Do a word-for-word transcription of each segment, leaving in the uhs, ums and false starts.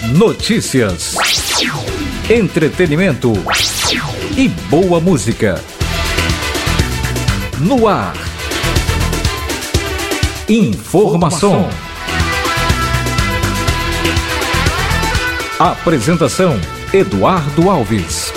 Notícias, entretenimento e boa música. No ar. Informação. Apresentação: Eduardo Alves.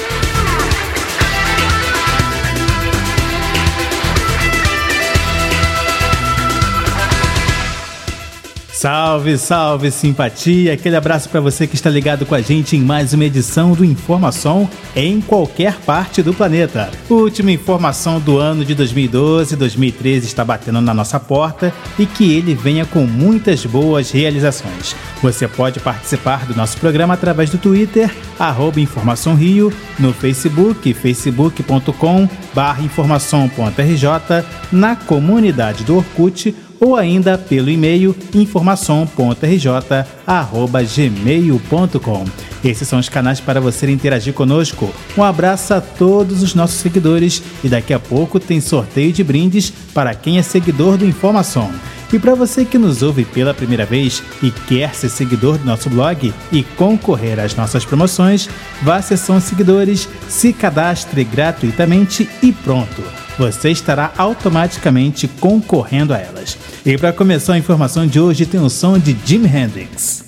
Salve, salve, simpatia! Aquele abraço para você que está ligado com a gente em mais uma edição do Informação em qualquer parte do planeta. Última informação do ano de dois mil e doze, dois mil e treze está batendo na nossa porta e que ele venha com muitas boas realizações. Você pode participar do nosso programa através do Twitter, arroba Informação Rio, no Facebook, facebook ponto com barra informação ponto r j, na comunidade do Orkut, ou ainda pelo e-mail informação ponto r j arroba gmail ponto com. Esses são os canais para você interagir conosco. Um abraço a todos os nossos seguidores e daqui a pouco tem sorteio de brindes para quem é seguidor do Informação. E para você que nos ouve pela primeira vez e quer ser seguidor do nosso blog e concorrer às nossas promoções, vá à seção Seguidores, se cadastre gratuitamente e pronto! Você estará automaticamente concorrendo a elas. E para começar a informação de hoje tem o som de Jimi Hendrix.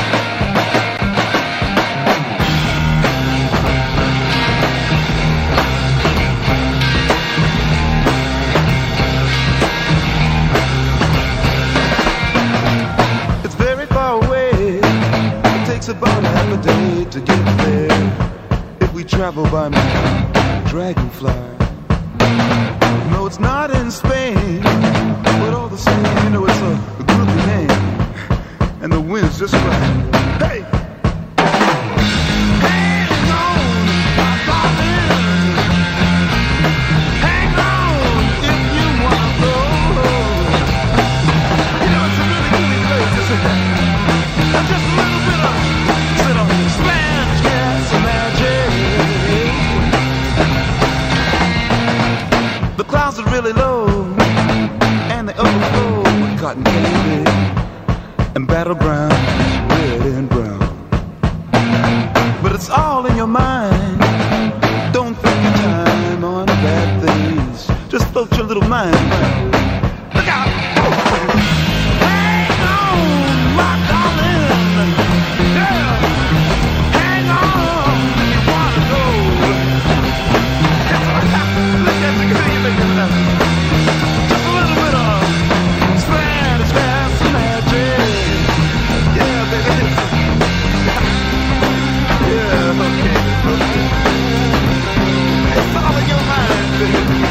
Travel by me, dragonfly. No, it's not in Spain, but all the same, you know it's a, a groovy name, and the wind's just right. Hey! Hang on, my darling. Hang on if you wanna go. You know it's a really groovy place, isn't it? Just a little bit of sit on the Spanish gas and magic. The clouds are really low, and they overflow with cotton candy and battleground, red and brown. But it's all in your mind. Don't think your time on bad things. Just float your little mind around. Look out! Hang on, my darling. Yeah. Hang on if you wanna go. Look at the girl, you make it up. Just a little bit of Spanish gas and magic. Yeah, baby. Yeah, okay, okay. It's all in your mind, baby.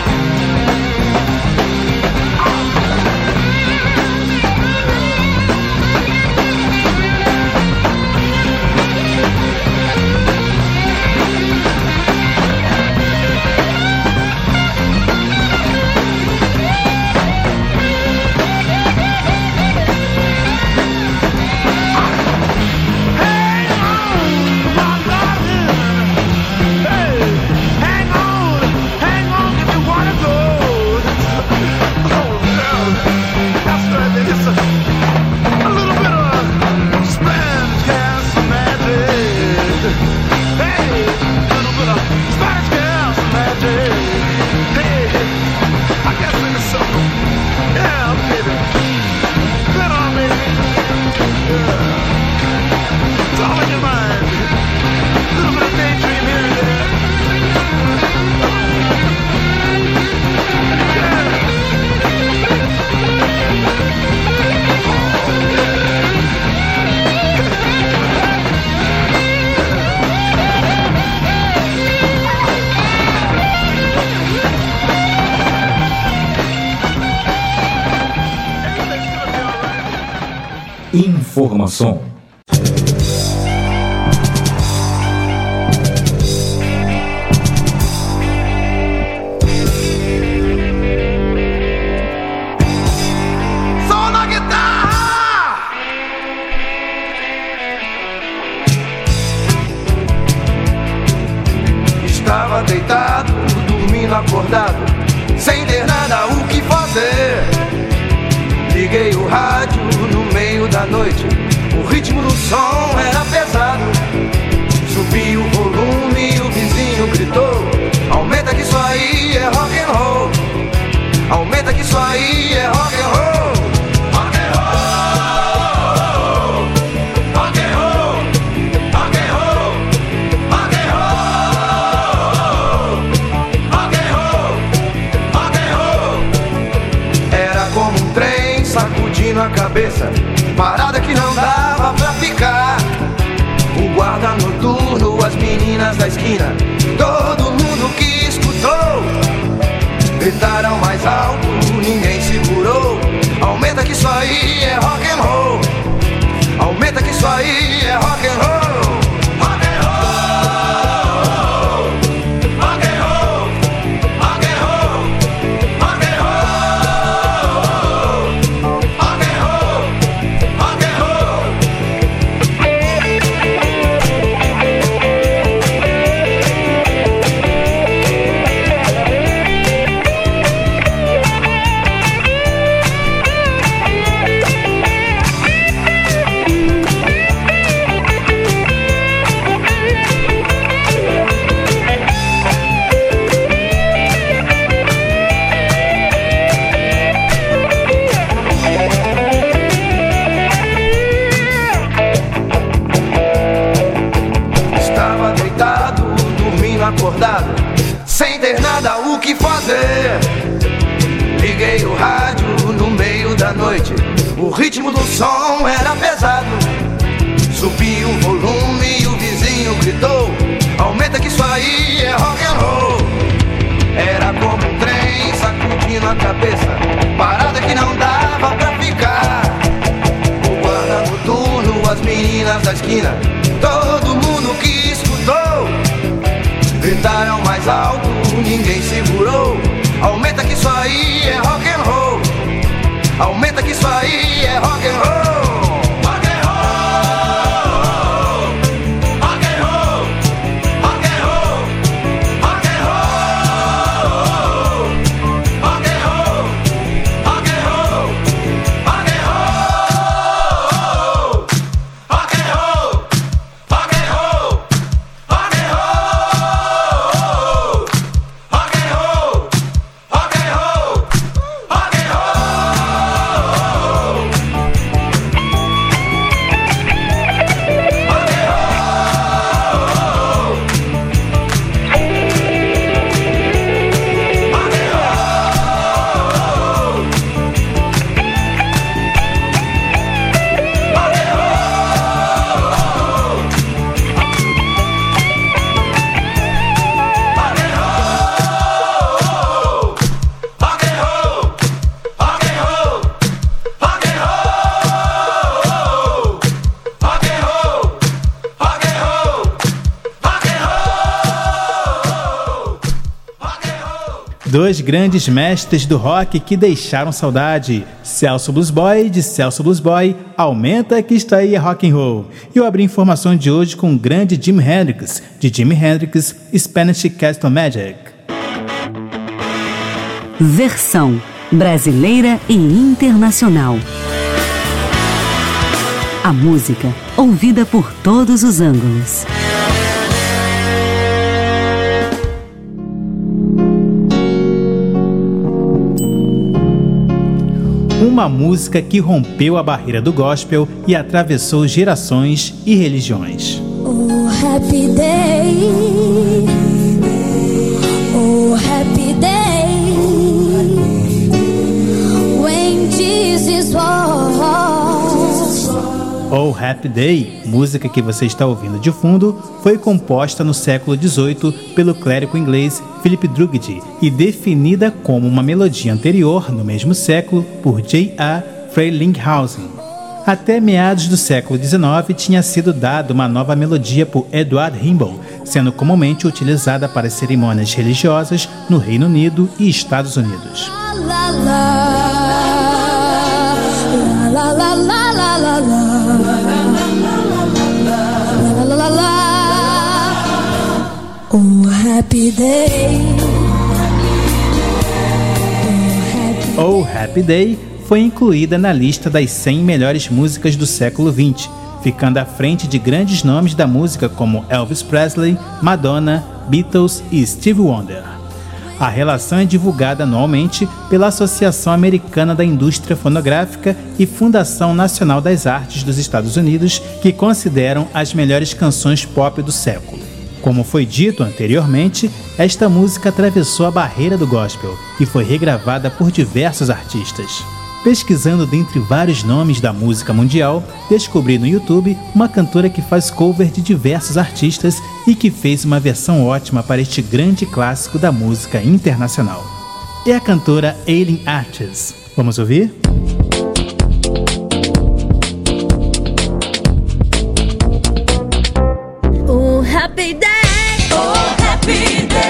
Informação. Estava deitado, dormindo acordado, sem ter nada o que fazer. Liguei o rádio no meio da noite, o ritmo do som era pesado. Subi o volume e o vizinho gritou: aumenta que isso aí é rock and roll. Aumenta que isso aí é rock and roll. Rock and roll, rock and roll, rock and roll, rock and roll, rock and roll, rock and roll. Era como um trem sacudindo a cabeça, parada que não dava pra ficar. O guarda noturno, as meninas da esquina, todo mundo que escutou gritaram mais alto, ninguém segurou. Aumenta que isso aí é rock and roll. Aumenta que isso aí é rock and roll. Rock and roll, rock and roll, rock and roll, rock and roll, rock and roll, rock and roll. Acordado, sem ter nada o que fazer, liguei o rádio no meio da noite. O ritmo do som era pesado. Subi o volume e o vizinho gritou: aumenta que isso aí é rock and roll. Era como um trem sacudindo a cabeça, parada que não dava pra ficar. O guarda noturno, as meninas da esquina, todo mundo que escutou gritaram mais alto, ninguém segurou. Aumenta que isso aí é rock and roll. Aumenta que isso aí é rock and roll. Rock and roll, rock and roll, rock and roll, rock and roll, rock and roll, rock and roll, rock and roll, rock and roll, rock and roll, rock and roll. Dois grandes mestres do rock que deixaram saudade. Celso Blues Boy, de Celso Blues Boy, aumenta que está aí é rock and roll. E eu abri informação de hoje com o grande Jimi Hendrix, de Jimi Hendrix, Spanish Castle Magic. Versão brasileira e internacional. A música ouvida por todos os ângulos. Uma música que rompeu a barreira do gospel e atravessou gerações e religiões. Oh, happy day. Oh, happy day. When Jesus was. Oh, Happy Day, música que você está ouvindo de fundo, foi composta no século dezoito pelo clérigo inglês Philip Drugget e definida como uma melodia anterior, no mesmo século, por J A Frelinghuysen. Até meados do século dezenove tinha sido dada uma nova melodia por Edward Rimbaud, sendo comumente utilizada para cerimônias religiosas no Reino Unido e Estados Unidos. La, la, la, la, la, la, la, la, la. Oh, happy day. Oh, Happy Day foi incluída na lista das cem melhores músicas do século vinte, ficando à frente de grandes nomes da música como Elvis Presley, Madonna, Beatles e Stevie Wonder. A relação é divulgada anualmente pela Associação Americana da Indústria Fonográfica e Fundação Nacional das Artes dos Estados Unidos, que consideram as melhores canções pop do século. Como foi dito anteriormente, esta música atravessou a barreira do gospel e foi regravada por diversos artistas. Pesquisando dentre vários nomes da música mundial, descobri no YouTube uma cantora que faz cover de diversos artistas e que fez uma versão ótima para este grande clássico da música internacional. É a cantora Aileen Arches. Vamos ouvir? Oh, happy day. Oh, happy day.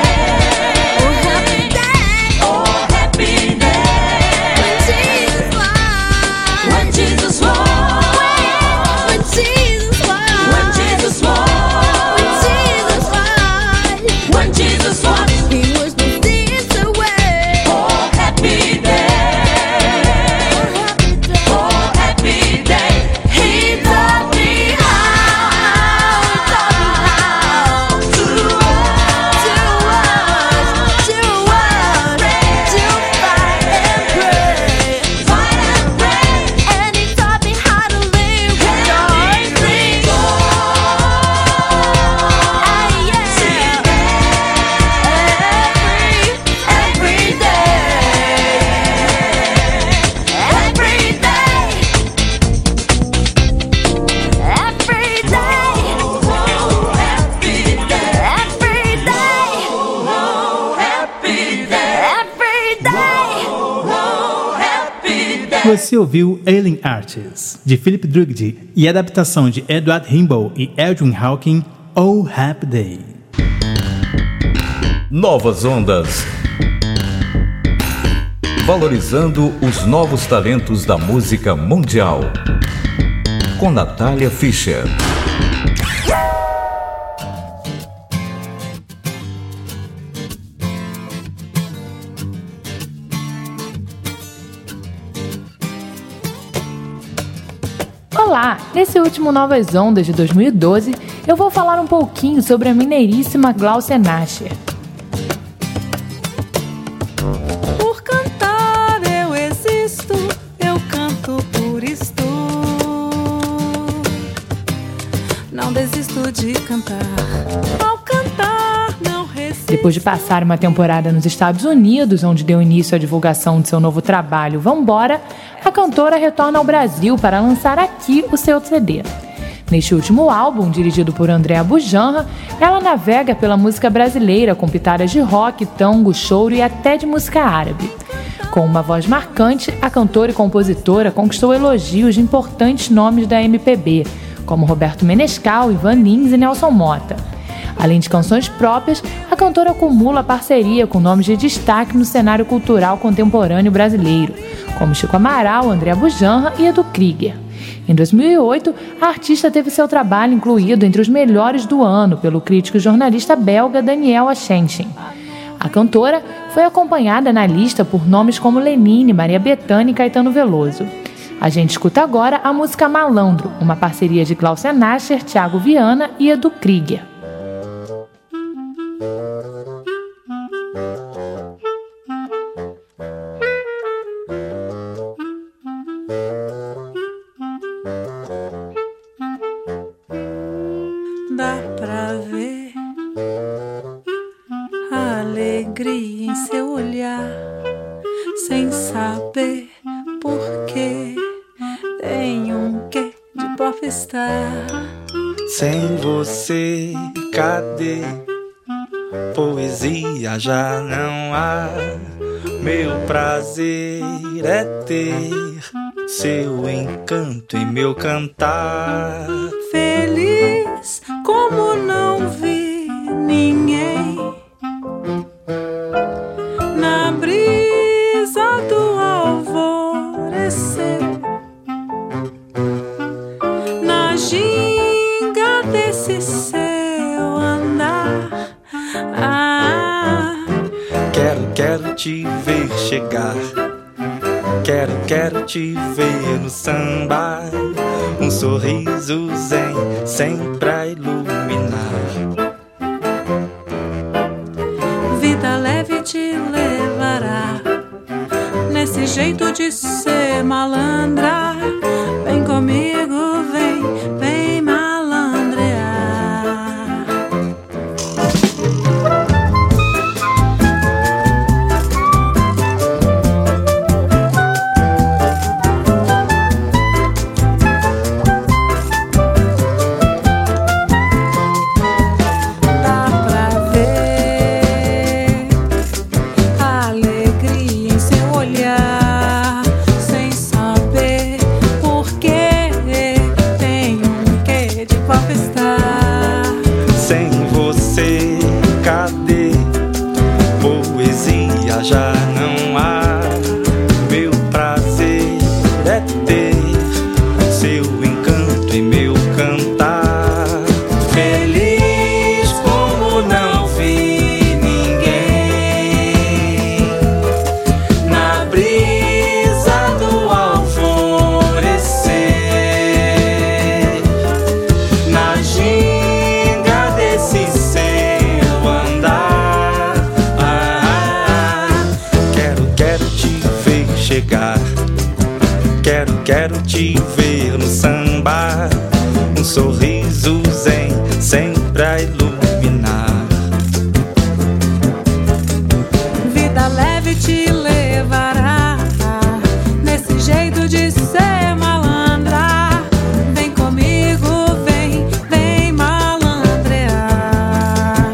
Você ouviu Aileen Arches, de Philip Drugdy, e a adaptação de Edward Himbo e Edwin Hawking, Oh Happy Day. Novas Ondas. Valorizando os novos talentos da música mundial. Com Natália Fischer. Olá! Nesse último Novas Ondas de dois mil e doze, eu vou falar um pouquinho sobre a mineiríssima Gláucia Nasher. Por cantar eu existo, eu canto por isto. Não desisto de cantar, ao cantar não resisto. Depois de passar uma temporada nos Estados Unidos, onde deu início à divulgação de seu novo trabalho Vambora, a cantora retorna ao Brasil para lançar aqui o seu C D. Neste último álbum, dirigido por André Abujanra, ela navega pela música brasileira com pitadas de rock, tango, choro e até de música árabe. Com uma voz marcante, a cantora e compositora conquistou elogios de importantes nomes da M P B, como Roberto Menescal, Ivan Lins e Nelson Motta. Além de canções próprias, a cantora acumula parceria com nomes de destaque no cenário cultural contemporâneo brasileiro, como Chico Amaral, André Abujanra e Edu Krieger. Em dois mil e oito, a artista teve seu trabalho incluído entre os melhores do ano pelo crítico e jornalista belga Daniel Aschenchen. A cantora foi acompanhada na lista por nomes como Lenine, Maria Bethânia e Caetano Veloso. A gente escuta agora a música Malandro, uma parceria de Gláucia Nasher, Thiago Viana e Edu Krieger. Dá pra ver a alegria em seu olhar, sem saber por quê. Tem um quê de popstar. Sem você, cadê? Poesia já não há. Meu prazer é ter seu encanto em meu cantar. Feliz como não vi ninguém, na brisa do alvorecer, na ginga desse seu andar. Ah, quero, quero te ver chegar. Quero, quero te ver no samba. um sorriso zen sempre a iluminar. Vida leve te levará nesse jeito de ser malandra. Vem comigo, vem, vem malandrear. Já não há, meu prazer é ter seu encanto em meu cantar. Feliz como não vi ninguém, na brisa do alvorecer, na ginga desse seu andar. Chegar, quero, quero te ver no samba, um sorriso zen sempre a iluminar. Vida leve te levará nesse jeito de ser malandra. Vem comigo, vem, vem malandrear.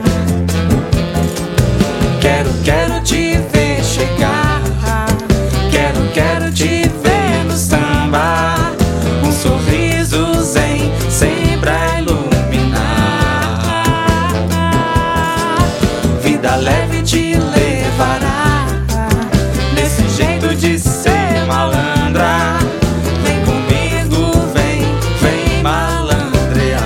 Quero, quero te ver chegar. Quero te ver no samba, um sorriso zen sempre a iluminar. Vida leve te levará nesse jeito de ser malandra. Vem comigo, vem, vem malandrear.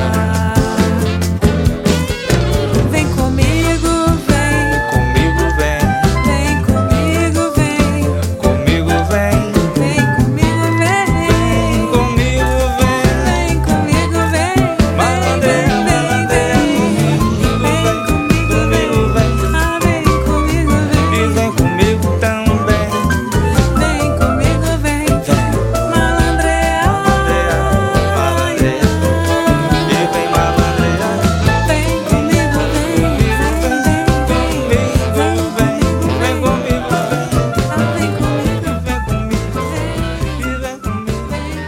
Vem comigo, vem, comigo vem, vem comigo, vem. Comigo vem, Vem comigo, vem. comigo vem, Vem comigo, vem. malandreia, malandreia, Vem comigo, comigo vem, ah, vem comigo, e vem. vem comigo também. Vem comigo, vem. Malandrear. Malandreia, malandreia, e vem malandrear. Vem comigo, vem. Vem, vem, vem. Vem comigo, vem, Ah, vem comigo, vem comigo, vem. e vem comigo,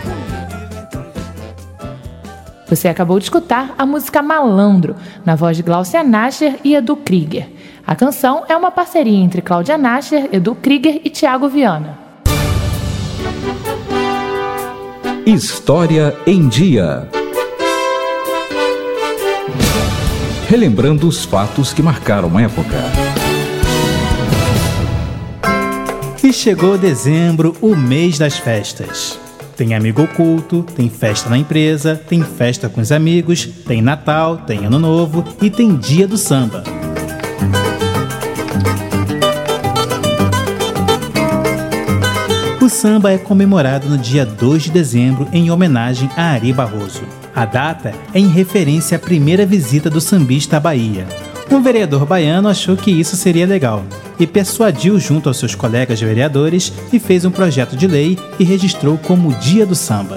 Você acabou de escutar a música Malandro, na voz de Gláucia Nascher e Edu Krieger. A canção é uma parceria entre Cláudia Nascher, Edu Krieger e Thiago Viana. História em Dia. Relembrando os fatos que marcaram a época. E chegou dezembro, o mês das festas. Tem amigo oculto, tem festa na empresa, tem festa com os amigos, tem Natal, tem Ano Novo e tem Dia do Samba. O samba é comemorado no dia dois de dezembro em homenagem a Ari Barroso. A data é em referência à primeira visita do sambista à Bahia. Um vereador baiano achou que isso seria legal e persuadiu junto aos seus colegas vereadores e fez um projeto de lei e registrou como Dia do Samba.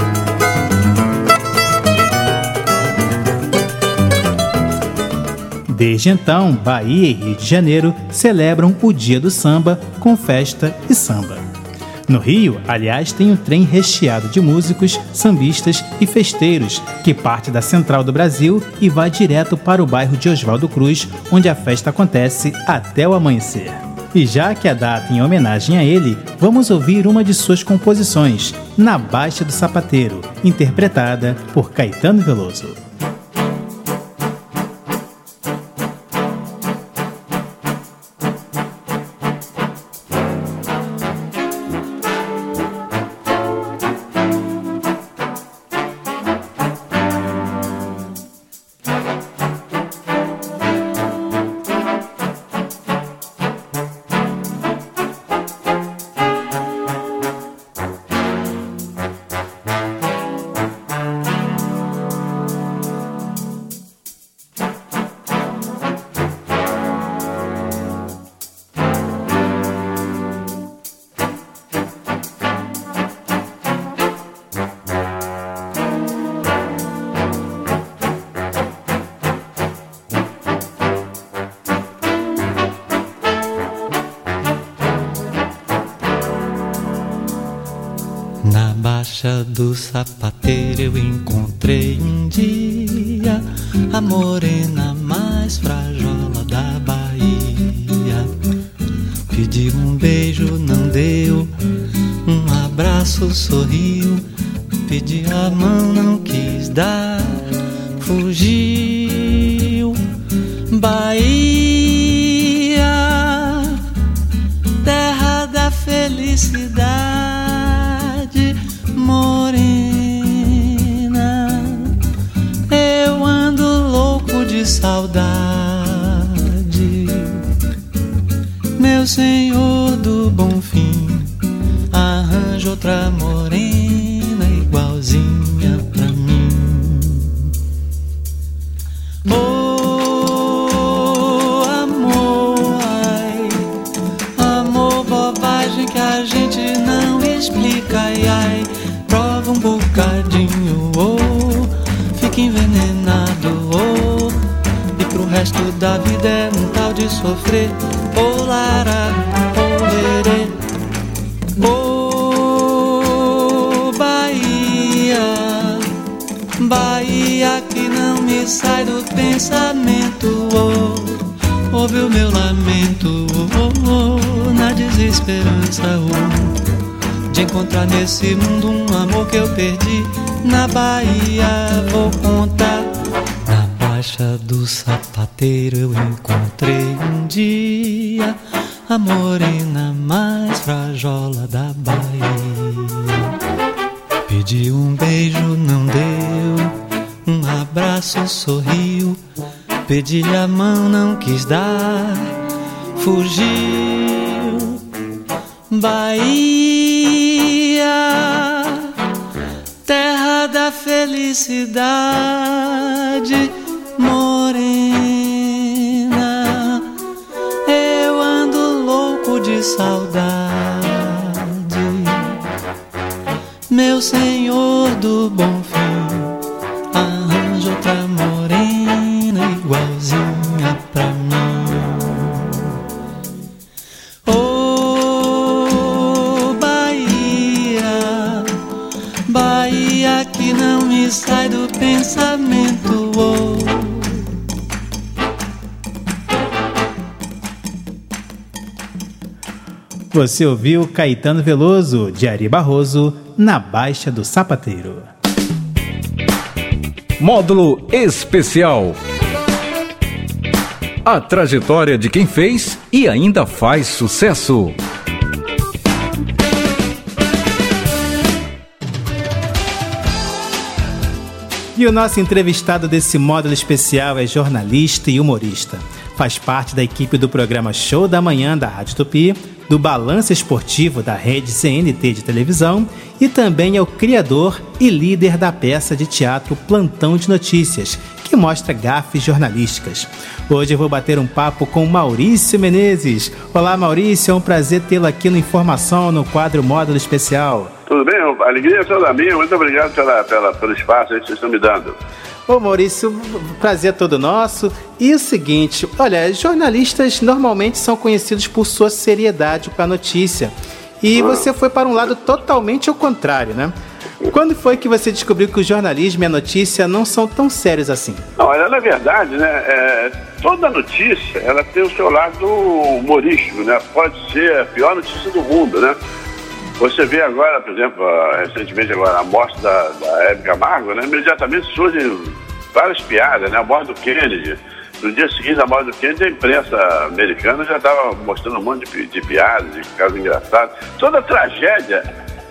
Desde então, Bahia e Rio de Janeiro celebram o Dia do Samba com festa e samba. No Rio, aliás, tem um trem recheado de músicos, sambistas e festeiros que parte da Central do Brasil e vai direto para o bairro de Oswaldo Cruz, onde a festa acontece até o amanhecer. E já que a data é em homenagem a ele, vamos ouvir uma de suas composições, Na Baixa do Sapateiro, interpretada por Caetano Veloso. Baixa do Sapateiro eu encontrei um dia a morena mais frajola da Bahia. Pedi um beijo, não deu, um abraço, sorriu. Pedi a mão, não quis dar, fugiu. Bahia, terra da felicidade, morena, eu ando louco de saudade. Meu senhor do bom fim, arranja outra morena igualzinha pra mim. Oh, amor, ai, amor, bobagem que a gente não explica, ai, ai. Prova um bocadinho, oh, fica envenenado, oh, e pro resto da vida é um tal de sofrer. Oh, lara, oh, lerê, oh, Bahia, Bahia que não me sai do pensamento, oh, ouve o meu lamento, oh, oh, na desesperança, oh, de encontrar nesse mundo um amor que eu perdi. Na Bahia vou contar. Na Baixa do Sapateiro eu encontrei um dia a morena mais frajola da Bahia. Pedi um beijo, não deu, um abraço, sorriu. Pedi a mão, não quis dar, fugiu. Bahia, terra da felicidade, morena, eu ando louco de saudade. Meu senhor do bom fim, arranja outra morena igualzinha pra mim. Oh, Bahia, Bahia que não me sai do pensamento, oh. Você ouviu Caetano Veloso, de Ari Barroso, Na Baixa do Sapateiro. Módulo especial. A trajetória de quem fez e ainda faz sucesso. E o nosso entrevistado desse módulo especial é jornalista e humorista. Faz parte da equipe do programa Show da Manhã da Rádio Tupi, do Balanço Esportivo da rede C N T de televisão e também é o criador e líder da peça de teatro Plantão de Notícias, que mostra gafes jornalísticas. Hoje eu vou bater um papo com Maurício Menezes. Olá, Maurício, é um prazer tê-lo aqui no Informação, no quadro Módulo Especial. Tudo bem? A alegria é toda minha. Muito obrigado pela, pela, pelo espaço aí que vocês estão me dando. Ô Maurício, prazer todo nosso. E o seguinte, olha, jornalistas normalmente são conhecidos por sua seriedade com a notícia. E ah. você foi para um lado totalmente ao contrário, né? Quando foi que você descobriu que o jornalismo e a notícia não são tão sérios assim? Não, olha, na verdade, né, é, toda notícia, ela tem o seu lado humorístico, né? Pode ser a pior notícia do mundo, né? Você vê agora, por exemplo, recentemente agora, a morte da, da Hebe Camargo, né? Imediatamente surgem várias piadas, né? A morte do Kennedy. No dia seguinte da morte do Kennedy, a imprensa americana já estava mostrando um monte de, de piadas, de casos engraçados. Toda tragédia,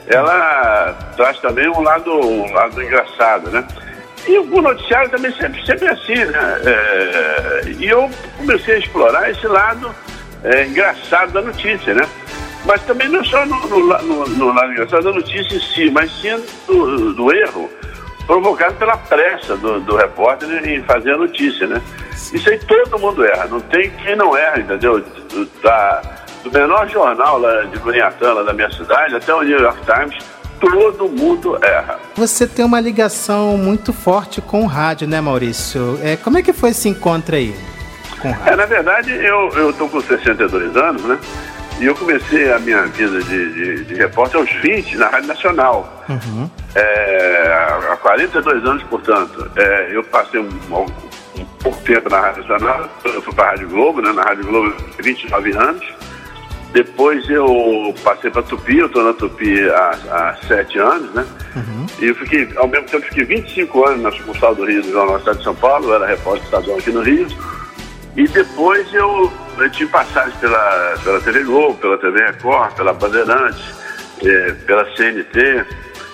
ela traz também um lado, um lado engraçado, né? E o noticiário também sempre, sempre é assim, né? É, e eu comecei a explorar esse lado é, engraçado da notícia, né? Mas também não só no, no, no, no lado engraçado da notícia em si, mas sim do, do erro provocado pela pressa do, do repórter em fazer a notícia, né? Isso aí todo mundo erra, não tem quem não erra, entendeu? Do, da, do menor jornal lá de Cunhatã, lá da minha cidade, até o New York Times, todo mundo erra. Você tem uma ligação muito forte com o rádio, né, Maurício? É, como é que foi esse encontro aí com o rádio? É, na verdade, eu estou com sessenta e dois anos, né? E eu comecei a minha vida de, de, de repórter aos vinte na Rádio Nacional. Uhum. É, há quarenta e dois anos, portanto, é, eu passei um, um, um pouco tempo na Rádio Nacional, eu fui para a Rádio Globo, né? Na Rádio Globo, vinte e nove anos. Depois eu passei para a Tupi, eu estou na Tupi há, há sete anos, né? Uhum. E eu fiquei, ao mesmo tempo, fiquei vinte e cinco anos na sucursal do Rio do Jornal Estado de São Paulo, eu era repórter estadual aqui no Rio. E depois eu, eu tive passagem pela, pela T V Globo, pela T V Record, pela Bandeirantes, eh, pela C N T.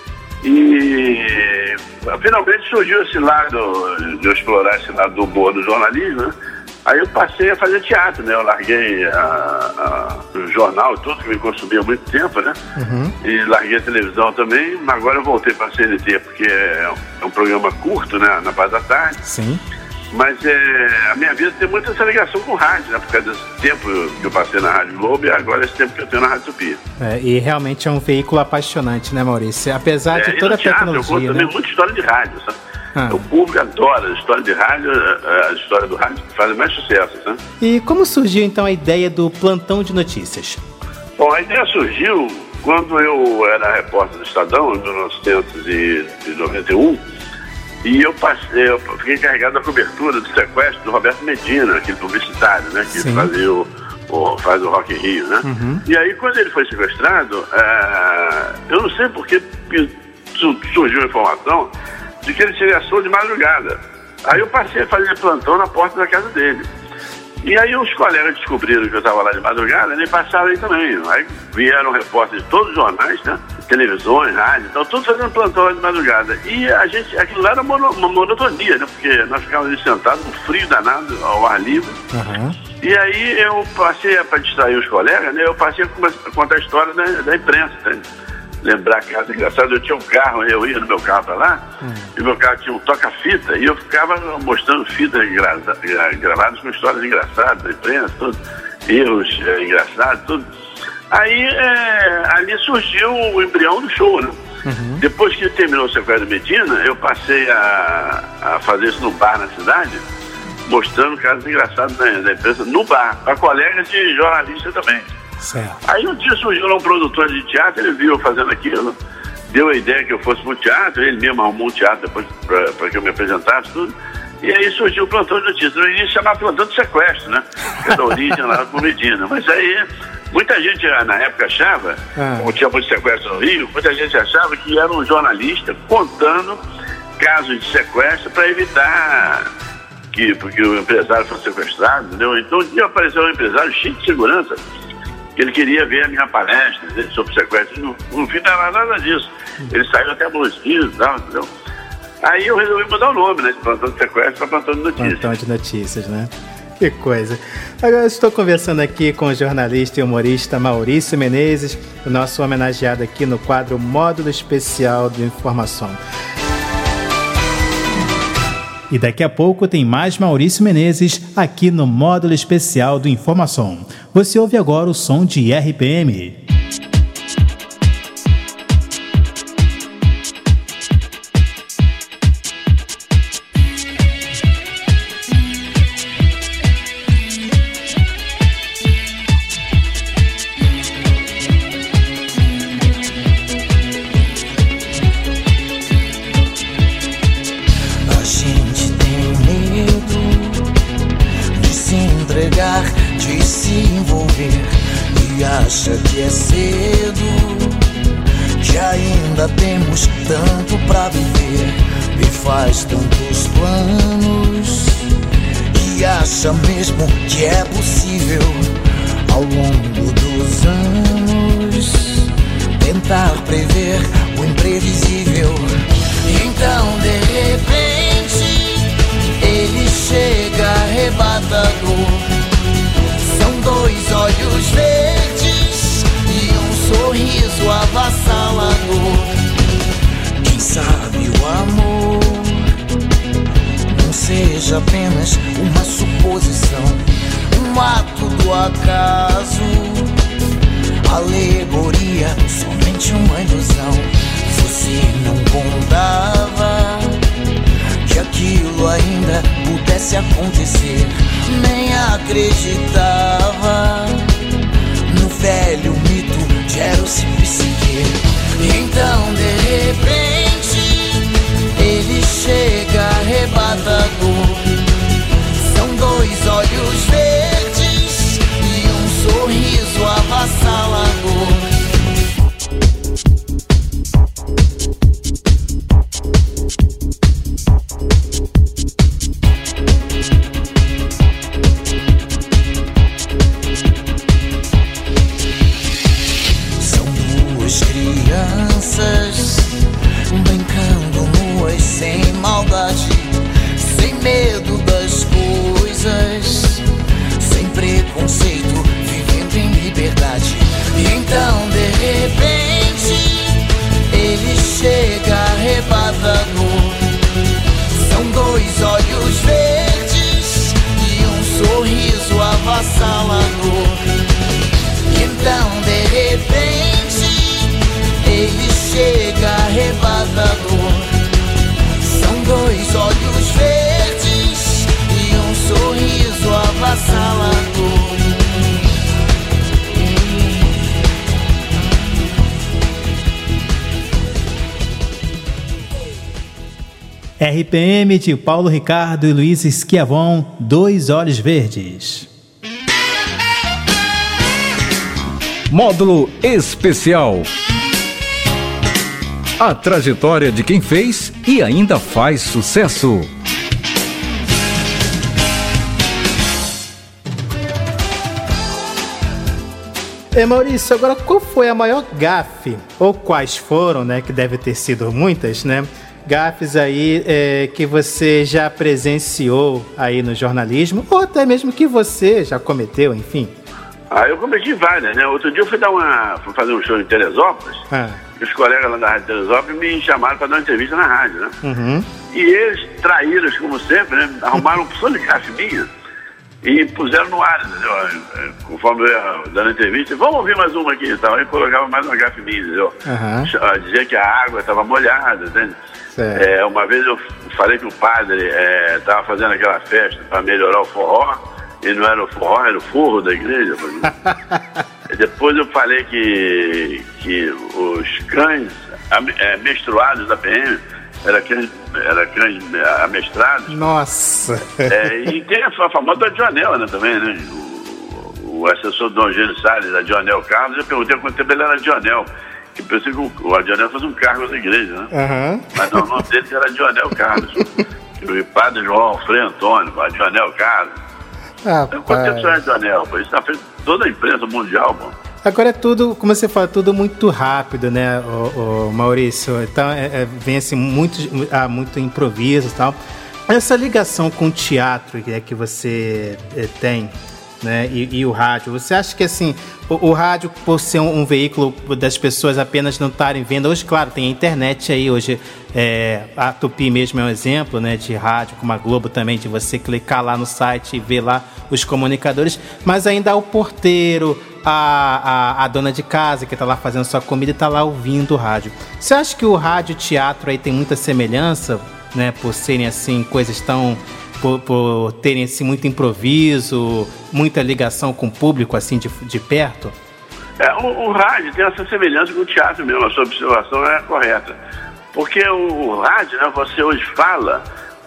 E finalmente surgiu esse lado, de eu explorar esse lado do humor do jornalismo, né? Aí eu passei a fazer teatro, né? Eu larguei a, a, o jornal e tudo, que me consumia muito tempo, né? Uhum. E larguei a televisão também, mas agora eu voltei para a C N T, porque é um, é um programa curto, né? Na parte da tarde. Sim. Mas é, a minha vida tem muita essa ligação com o rádio, né? Por causa desse tempo que eu passei na Rádio Globo e agora esse tempo que eu tenho na Rádio Tupi. É, e realmente é um veículo apaixonante, né, Maurício? Apesar é, de toda a teatro, tecnologia, eu conto né? também muita história de rádio, sabe? Ah. O público adora a história de rádio, a história do rádio que faz mais sucesso, né? E como surgiu então a ideia do Plantão de Notícias? Bom, a ideia surgiu quando eu era repórter do Estadão, em mil novecentos e noventa e um, e eu, passei, eu fiquei encarregado da cobertura do sequestro do Roberto Medina, aquele publicitário, né? Que fazia o, o, faz o Rock in Rio, né? Uhum. E aí, quando ele foi sequestrado, é, eu não sei porque surgiu a informação de que ele seria solto de madrugada. Aí eu passei a fazer plantão na porta da casa dele. E aí os colegas descobriram que eu estava lá de madrugada, nem passaram aí também. Aí vieram repórteres de todos os jornais, né? Televisões, rádio, então todos fazendo plantão lá de madrugada. E a gente, aquilo lá era mono, uma monotonia, né? Porque nós ficávamos ali sentados, no frio danado, ao ar livre. Uhum. E aí eu passei, para distrair os colegas, né? Eu passei a contar a história da, da imprensa, né? Lembrar casos engraçados. Eu tinha um carro, eu ia no meu carro para lá, hum. e meu carro tinha um toca-fita, e eu ficava mostrando fitas gra- gravadas com histórias engraçadas da imprensa, tudo, erros é, engraçados, tudo. Aí é, ali surgiu o embrião do show, né? Uhum. Depois que terminou o sequestro de Medina, eu passei a, a fazer isso no bar na cidade, mostrando casos engraçados da, da imprensa no bar, para colegas de jornalista também. Certo. Aí um dia surgiu lá um produtor de teatro, ele viu eu fazendo aquilo, deu a ideia que eu fosse pro teatro, ele mesmo arrumou um teatro depois para que eu me apresentasse, tudo. E aí surgiu o Plantão de Notícias. No início chamava Plantão de Sequestro, né? Que é da origem lá com Medina. Mas aí muita gente na época achava, ah. como tinha muito sequestro no Rio, muita gente achava que era um jornalista contando casos de sequestro para evitar que porque o empresário fosse sequestrado, entendeu? Então um dia apareceu um empresário cheio de segurança, que ele queria ver a minha palestra sobre sequestro. No, no fim não era nada disso. Ele saiu até Bolsonaro e tal, entendeu? Aí eu resolvi mudar o nome, né? De Plantão de Sequestro para Plantão de Notícias. Plantão de Notícias, né? Que coisa. Agora eu estou conversando aqui com o jornalista e humorista Maurício Menezes, o nosso homenageado aqui no quadro Módulo Especial de Informação. E daqui a pouco tem mais Maurício Menezes aqui no Módulo Especial do Informação. Você ouve agora o som de R P M. De se envolver e acha que é cedo, que ainda temos tanto pra viver, e faz tantos planos e acha mesmo que é possível ao longo dos anos tentar prever o imprevisível. Então de repente ele chega arrebatador. São dois olhos verdes e um sorriso avassalador. Quem sabe o amor não seja apenas uma suposição, um ato do acaso, alegoria, somente uma ilusão. Você não contava que aquilo ainda pudesse acontecer, nem acreditava no velho mito de Eros e Psique. Então de repente verdade, sem medo das coisas, sem preconceito, vivendo em liberdade. E então de repente ele chega arrebatador. São dois olhos verdes e um sorriso avassalador. E então de repente ele chega arrebatador. São dois olhos verdes e um sorriso avassalador. R P M de Paulo Ricardo e Luiz Schiavon, Dois Olhos Verdes. Módulo especial. A trajetória de quem fez e ainda faz sucesso. É, Maurício, agora qual foi a maior gafe, ou quais foram, né, que deve ter sido muitas, né, gafes aí é, que você já presenciou aí no jornalismo, ou até mesmo que você já cometeu, enfim? Ah, eu cometi várias, né? Outro dia eu fui, dar uma, fui fazer um show em Teresópolis, ah. e os colegas lá da Rádio Teresópolis me chamaram para dar uma entrevista na rádio, né? Uhum. E eles, traíram, como sempre, né, arrumaram um opção de gafe minha e puseram no ar, entendeu? Conforme eu ia dando entrevista, vamos ouvir mais uma aqui e tal. Aí colocava mais uma gafe minha, entendeu? Uhum. Dizia que a água estava molhada, entende? É, uma vez eu falei que o padre estava é, fazendo aquela festa para melhorar o forró, e não era o forró, era o forro da igreja. Depois eu falei que, que os cães é, menstruados da P M eram cães, era cães amestrados. Nossa! É, e tem a famosa da Dionel, né, também, né? O, o assessor do Dom Gênio Salles, da Dionel Carlos, eu perguntei quanto tempo ele era Dionel. Eu pensei que o, o Adionel fazia um cargo na igreja, né? Uhum. Mas não, o nome dele era Adionel Carlos. O padre João Alfredo Antônio, Adionel Carlos. Ah, quanto tempo você é Adionel? Isso está feito toda a imprensa mundial, pô. Agora é tudo, como você fala, tudo muito rápido, né, o, o Maurício? Então, é, é, vem assim, muito, ah, muito improviso e tal. Essa ligação com o teatro que, é, que você é, tem, né, e, e o rádio, você acha que, assim, o, o rádio, por ser um, um veículo das pessoas apenas não estarem vendo, hoje, claro, tem a internet aí, hoje, é, a Tupi mesmo é um exemplo, né, de rádio, como a Globo também, de você clicar lá no site e ver lá os comunicadores, mas ainda há o porteiro, a, a, a dona de casa que está lá fazendo sua comida e está lá ouvindo o rádio. Você acha que o rádio e o teatro aí tem muita semelhança, né, por serem, assim, coisas tão... Por, por terem assim, muito improviso, muita ligação com o público assim de, de perto? É, o, o rádio tem essa semelhança com o teatro mesmo, a sua observação é correta. Porque o, o rádio, né, você hoje fala,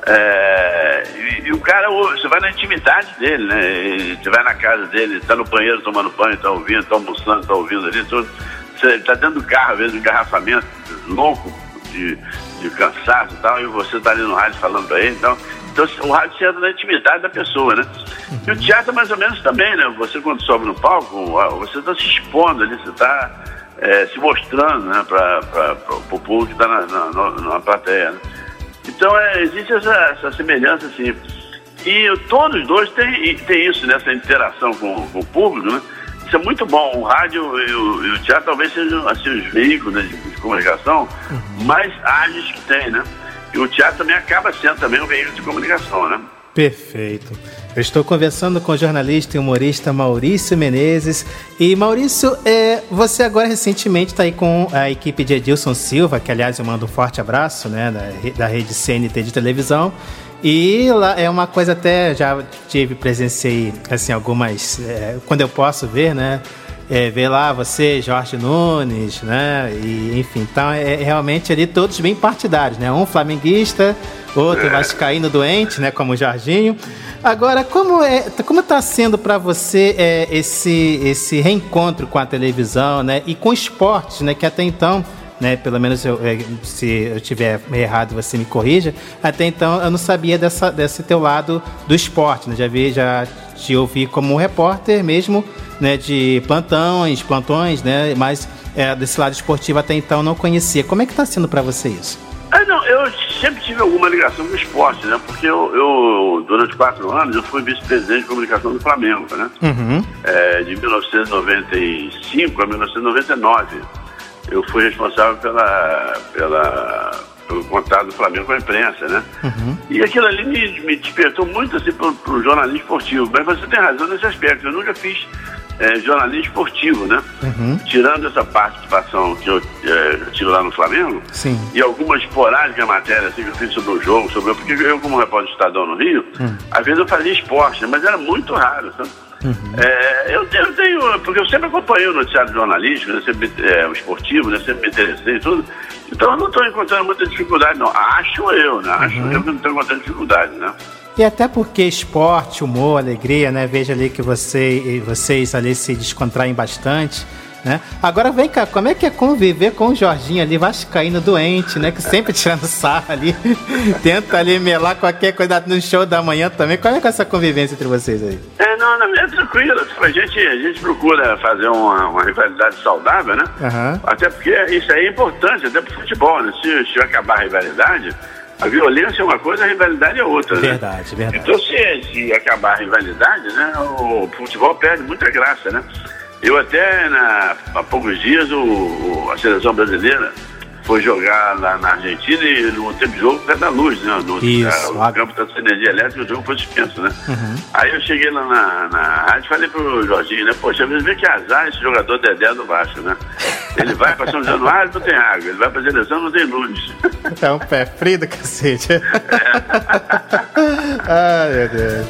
é, e, e o cara, você vai na intimidade dele, né? Você vai na casa dele, está no banheiro tomando banho, está ouvindo, está almoçando, está ouvindo ali, tudo. Você está dentro do carro, às vezes, um engarrafamento louco de, de cansaço e tal, e você está ali no rádio falando para ele, então... Então, o rádio se entra na intimidade da pessoa, né? E o teatro, mais ou menos, também, né? Você, quando sobe no palco, você está se expondo ali, você está é, se mostrando, né? Para o público que está na, na, na plateia, né? Então, é, existe essa, essa semelhança, assim. E todos os dois têm, têm isso, né? Essa interação com, com o público, né? Isso é muito bom. O rádio e o, e o teatro talvez sejam, assim, os veículos, né, de, de comunicação mais ágeis que tem, né? E o teatro também acaba sendo também um veículo de comunicação, né? Perfeito. Eu estou conversando com o jornalista e humorista Maurício Menezes. E, Maurício, é, você agora recentemente está aí com a equipe de Edilson Silva, que, aliás, eu mando um forte abraço, né, da, da rede C N T de televisão. E lá é uma coisa até, já tive, presenciei, assim, algumas, é, quando eu posso ver, né? É, ver lá você, Jorge Nunes, né? E, enfim, então é, é realmente ali todos bem partidários, né? Um flamenguista, outro vascaíno doente, né? Como o Jorginho. Agora, como é, como está sendo para você é, esse, esse reencontro com a televisão, né? E com esportes, né? Que até então, né? Pelo menos eu, se eu tiver errado, você me corrija. Até então eu não sabia dessa, desse teu lado do esporte, né? Já vi, já te ouvi como repórter mesmo, né, de plantões, plantões, né, mas é, desse lado esportivo até então não conhecia. Como é que está sendo para você isso? Ah, não, eu sempre tive alguma ligação com o esporte, né? Porque eu, eu durante quatro anos, eu fui vice-presidente de comunicação do Flamengo, né? Uhum. É, de mil novecentos e noventa e cinco a mil novecentos e noventa e nove. Eu fui responsável pela, pela, pelo contato do Flamengo com a imprensa, né? Uhum. E aquilo ali me, me despertou muito, assim, pro, pro jornalismo esportivo. Mas você tem razão nesse aspecto. Eu nunca fiz é, jornalismo esportivo, né? Uhum. Tirando essa participação que eu, é, eu tive lá no Flamengo. Sim. E algumas esporádicas matérias assim, que eu fiz sobre o jogo, sobre porque eu, como repórter do Estadão no Rio, uhum. às vezes eu fazia esporte, mas era muito raro, sabe? Uhum. É, eu, eu tenho, porque eu sempre acompanhei o noticiário jornalístico, né, sempre, é, o esportivo, né, sempre me interessei e tudo. Então eu não estou encontrando muita dificuldade, não. Acho eu, né? Acho uhum. eu que não estou encontrando dificuldade, né? E até porque esporte, humor, alegria, né? Veja ali que você, vocês ali se descontraem bastante, né? Agora vem cá, como é que é conviver com o Jorginho ali, vascaíno doente, né? Que sempre tirando sarro ali, tenta ali melar qualquer coisa no show da manhã também. Como é que é essa convivência entre vocês aí? É, não, não é tranquilo. A gente, a gente procura fazer uma, uma rivalidade saudável, né? Uhum. Até porque isso aí é importante, até pro futebol, né? Se, se acabar a rivalidade, a violência é uma coisa, a rivalidade é outra, verdade, né? Verdade, Então, se, se acabar a rivalidade, né? O futebol perde muita graça, né? Eu até, na, há poucos dias, o, o, a seleção brasileira foi jogar lá na Argentina e não teve jogo por causa da luz, né? No, Isso, a, o campo está sem energia elétrica, o jogo foi suspenso, né? Uhum. Aí eu cheguei lá na, na rádio e falei pro Jorginho, né? Poxa, vê que azar esse jogador Dedé do Vasco, né? Ele vai para São Januário, não tem água. Ele vai para a seleção, não tem luz. É um pé frio do cacete. É. Ai, meu Deus.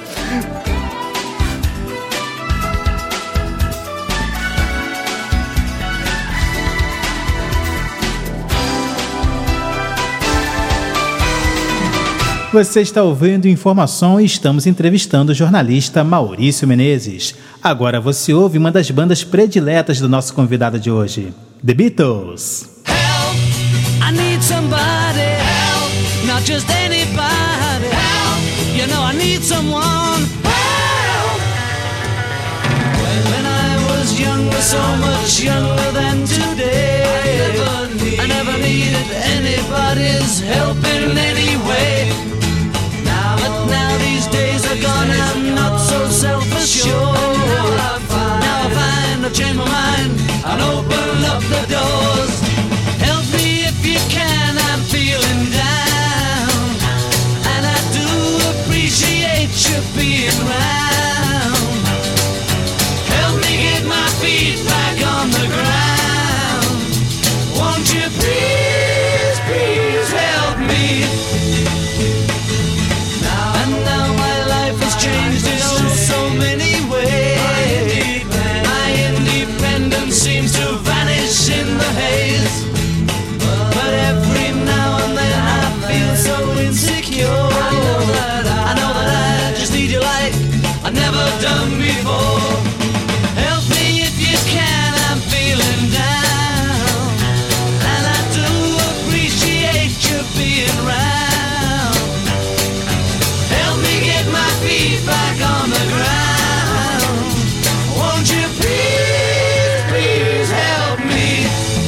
Você está ouvindo Informação e estamos entrevistando o jornalista Maurício Menezes. Agora você ouve uma das bandas prediletas do nosso convidado de hoje, The Beatles. Help, I need somebody help, not just anybody help, you know I need someone help. When I was younger, so much younger than today, I never, need, I never needed anybody's help in any way. But now these days are gone, I'm not so self-assured. Now I find, now I find I've changed my mind and open up the doors. Help me if you can, I'm feeling down, and I do appreciate you being round. Help me get my feet back on the ground. Won't you please, please help me? Changed in oh so many ways. My independence seems to vanish in the haze. But every now and then I feel so insecure. I know that I, I know that I just need you like I've never done before. Help me if you can, I'm feeling down, and I do appreciate you being round. Feet back on the ground. Won't you please, please help me?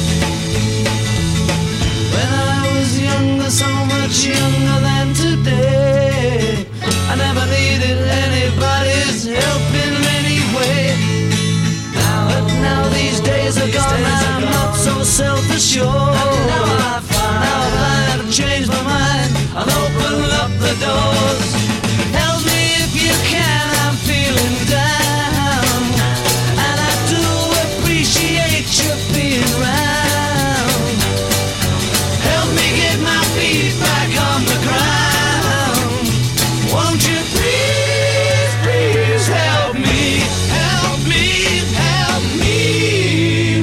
When I was younger, so much younger than today, I never needed anybody's help in any way. But now these days are gone, I'm not so self-assured. Now I find, now I find I've changed my mind and open up the doors. You can, I'm feeling down, and I do appreciate you being round. Help me get my feet back on the ground. Won't you please, please help me, help me, help me.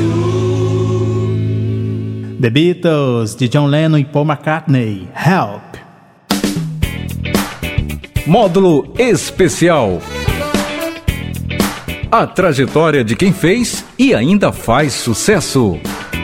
Ooh. The Beatles, de John Lennon e Paul McCartney, Help. Módulo especial. A trajetória de quem fez e ainda faz sucesso.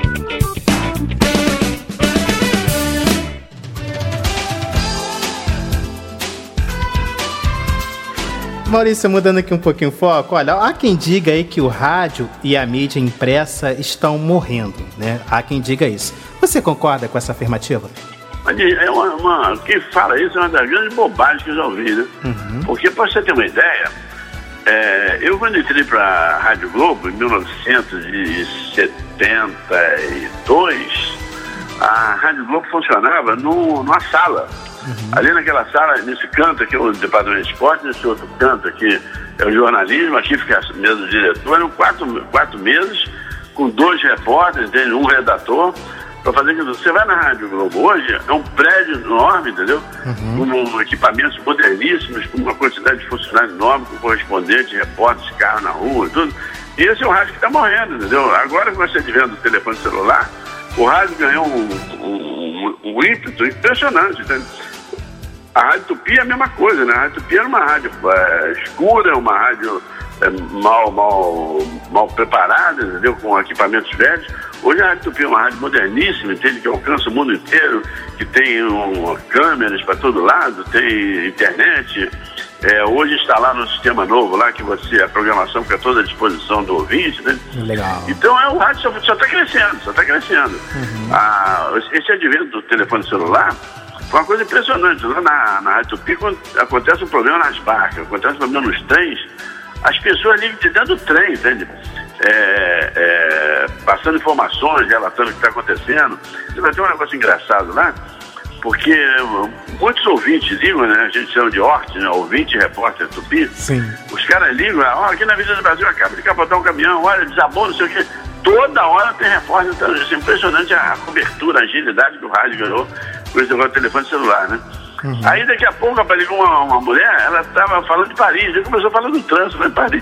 Maurício, mudando aqui um pouquinho o foco, olha, há quem diga aí que o rádio e a mídia impressa estão morrendo, né? Há quem diga isso. Você concorda com essa afirmativa? Mas é uma, uma, quem fala isso é uma das grandes bobagens que eu já ouvi, né? Uhum. Porque, para você ter uma ideia, é, eu quando entrei para a Rádio Globo, em mil novecentos e setenta e dois, a Rádio Globo funcionava no, numa sala. Uhum. Ali naquela sala, nesse canto aqui é o departamento de esporte, nesse outro canto aqui é o jornalismo, aqui fica a mesa do diretor, eram quatro, quatro mesas com dois repórteres, entende? Um redator, para fazer aquilo. Você vai na Rádio Globo hoje, é um prédio enorme, entendeu? Uhum. Com equipamentos moderníssimos, com uma quantidade de funcionários enorme, com correspondentes, repórteres, carro na rua e tudo. E esse é o rádio que está morrendo, entendeu? Agora que você advento do telefone celular, o rádio ganhou um, um, um, um ímpeto impressionante, entendeu? A Rádio Tupi é a mesma coisa, né? A Rádio Tupi era uma rádio é, escura, uma rádio é, mal, mal, mal preparada, entendeu? Com equipamentos velhos. Hoje a Rádio Tupi é uma rádio moderníssima, entende? Que alcança o mundo inteiro, que tem um, câmeras para todo lado, tem internet. É, hoje está lá no sistema novo, lá que você, a programação fica toda à disposição do ouvinte, né? Legal. Então é, o rádio só está crescendo, só está crescendo. Uhum. Ah, esse advento do telefone celular foi uma coisa impressionante. Lá na, na Rádio Tupi, quando acontece um problema nas barcas, acontece um problema nos trens, as pessoas ligam de dentro do trem, entende? É, é, passando informações, relatando o que está acontecendo. Você vai ter um negócio engraçado lá, porque muitos ouvintes ligam, né? A gente chama de O R T, né? Ouvinte, repórter Tupi. Sim. Os caras ligam, ó, aqui na Avenida do Brasil acaba de capotar um caminhão, olha, desabou, não sei o quê. Toda hora tem repórter, então, é impressionante a cobertura, a agilidade que o rádio ganhou com esse negócio de telefone celular, né? Uhum. Aí daqui a pouco apareceu uma, uma mulher, ela estava falando de Paris, e começou falando do trânsito, mas Paris.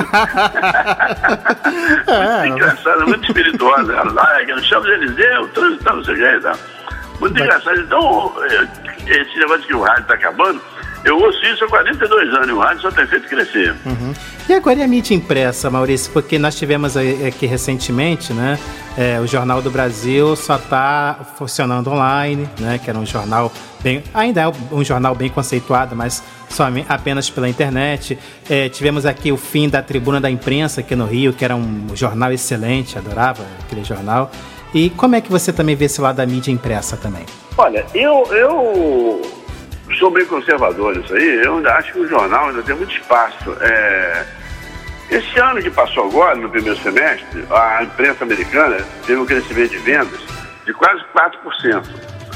Muito engraçado, muito espirituosa. Ela lá, aqui no Champs-Élysées, o trânsito tá, não sei o que e tal. Muito mas... engraçado. Então, esse negócio de que o rádio está acabando, eu ouço isso há quarenta e dois anos, e o rádio só tem feito crescer. Uhum. E agora e a mídia impressa, Maurício? Porque nós tivemos aqui recentemente, né? É, o Jornal do Brasil só está funcionando online, né? Que era um jornal bem, ainda é um jornal bem conceituado, mas só apenas pela internet. É, tivemos aqui o fim da Tribuna da Imprensa aqui no Rio, que era um jornal excelente, adorava aquele jornal. E como é que você também vê esse lado da mídia impressa também? Olha, eu, eu sou bem conservador nisso aí. Eu ainda acho que o jornal ainda tem muito espaço. É... Esse ano que passou agora, no primeiro semestre, a imprensa americana teve um crescimento de vendas de quase quatro por cento.